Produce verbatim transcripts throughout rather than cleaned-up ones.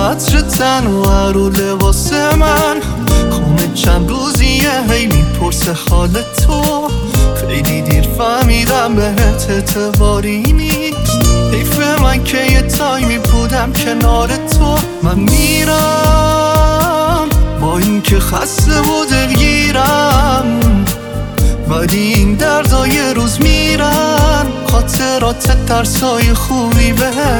عطر تن و رو لباس من خونه چند روزیه هی میپرسه حال تو. خیلی دیر فهمیدم بهت اعتباری نیست. حیف من که یه تایمی بودم کنار تو. من میرم با این که خسته و دلگیرم، ولی این دردا یه روز میرن. خاطرات ترسای خوبی به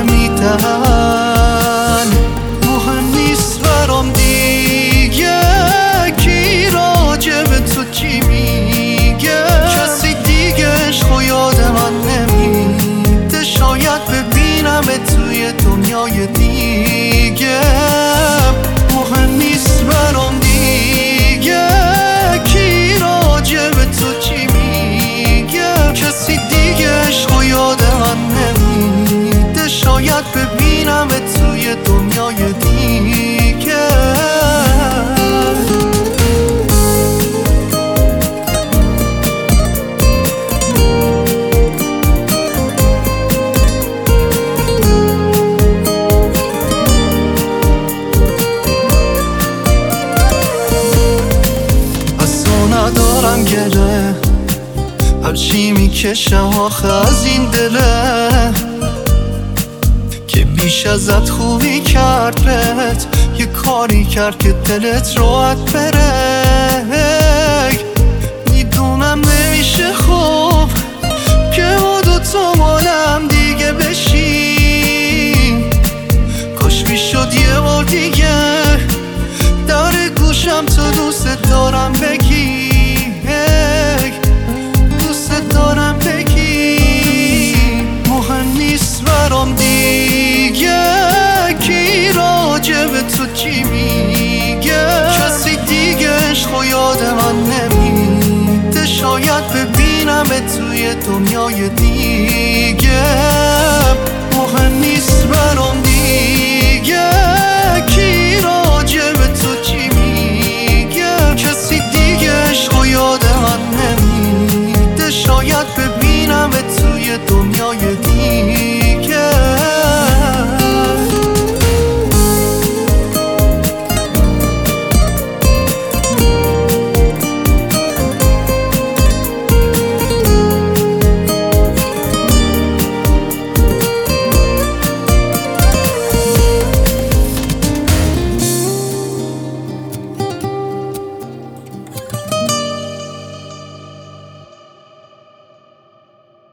میدن. مهم نیست برام دیگه کی راجع به تو چی میگه. کسی دیگه عشق و یاد من نمیده. شاید ببینم توی دنیای دیگه. مهم نیست برام دیگه کی راجع به تو چی میگه. کسی دیگه عشق و یاد من نمیده. شاید ببینم توی دنیای دیگه. ندارم گله هرچی میکشه آخه از این دله که بیش ازت خوبی کرد بهت. یه کاری کرد که دلت راحت بره. میدونم نمیشه خوب که ما دوتا مالم دیگه بشیم. کاش میشد یه بار دیگه در گوشم تو دوست دارم بگی. دوست دارم بگی. مهم نیست برام دیگه کی راجع به تو چی میگه. کسی دیگه عشق و یاد من نمیده. شاید ببینم توی دنیای دیگه. مهم نیست برام